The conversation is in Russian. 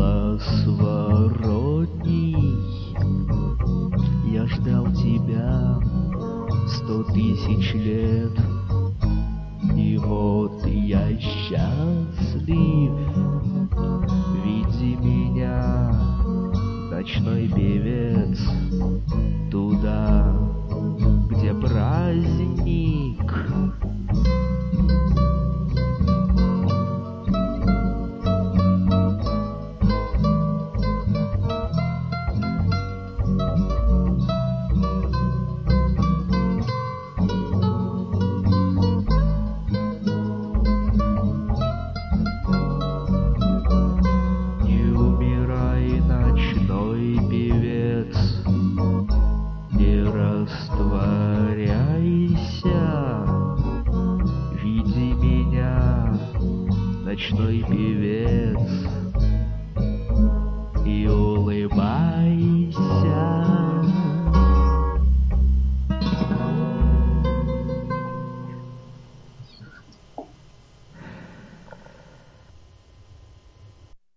Полосворотней, я ждал тебя 100 000 лет, и вот я счастлив. Види меня, ночной певец, туда, где праздник. Растворяйся, види меня, ночной певец.